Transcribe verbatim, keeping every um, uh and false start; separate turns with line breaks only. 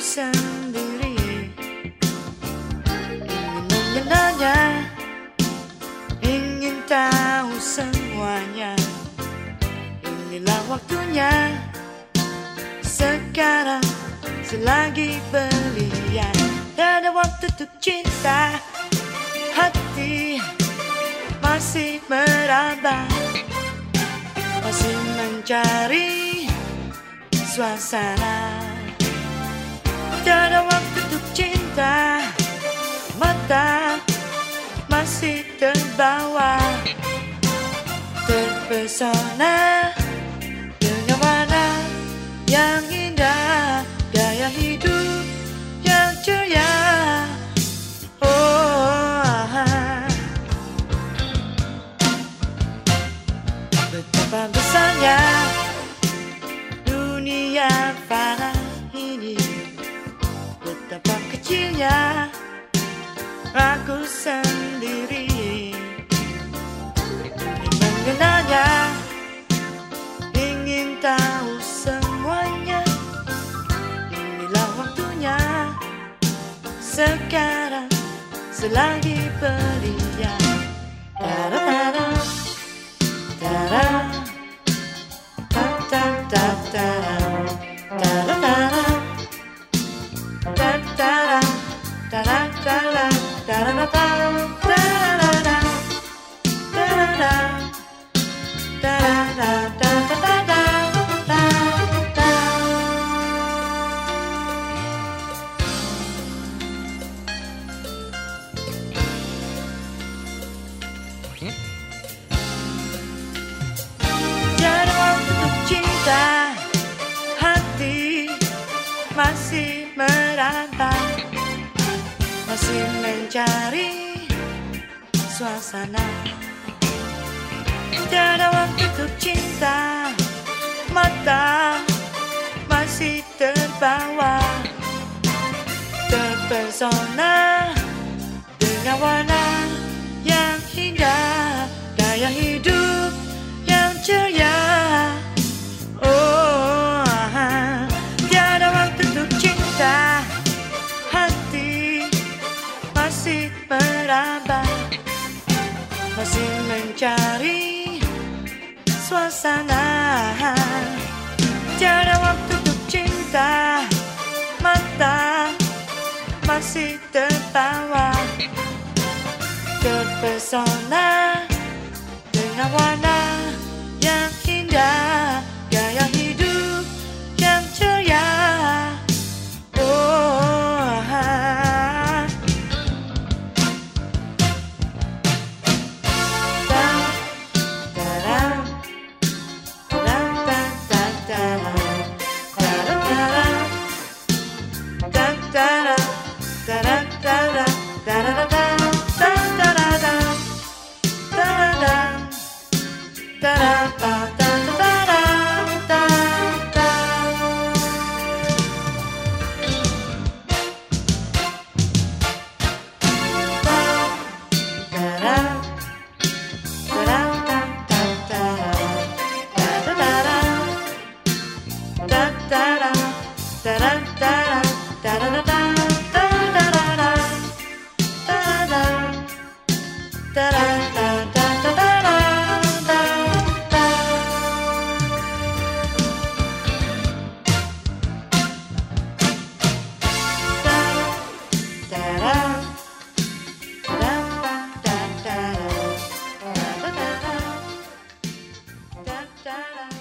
sendiri ingin mengenalnya, ingin tahu semuanya. Inilah waktunya sekarang, selagi belia. Tak ada waktu untuk cinta, hati masih meraba, masih mencari suasana. Tak ada waktu untuk cinta, mata masih terbawa, terpesona dengan warna yang indah, gaya hidup yang ceria. Oh, ah. Betapa besarnya dunia fana ini, betapa kecilnya aku sendiri. Ingin mengenalnya, ingin tahu semuanya. Inilah waktunya sekarang, selagi belia. Ta-da-da-da, ta-da, ta-ta-ta-ta-da, ta-da-da-da, ta-ta-da, ta-da-da-da, ta-da-da-da, ta-da-da-da, ta-da-da, ta-da-da-da-da-da-da. Tiada waktu untuk cinta, hati masih meraba, masih mencari suasana. Tiada waktu untuk cinta, mata masih terbawa, terpesona dengan warna yang indah, gaya hidup yang ceria. Oh, ah. Tiada waktu untuk cinta, hati masih meraba, masih mencari suasana. Tiada waktu untuk cinta, mata masih tertawa, terpesona dengan warna yang indah, gaya hidup yang ceria. Oh, ah. Da da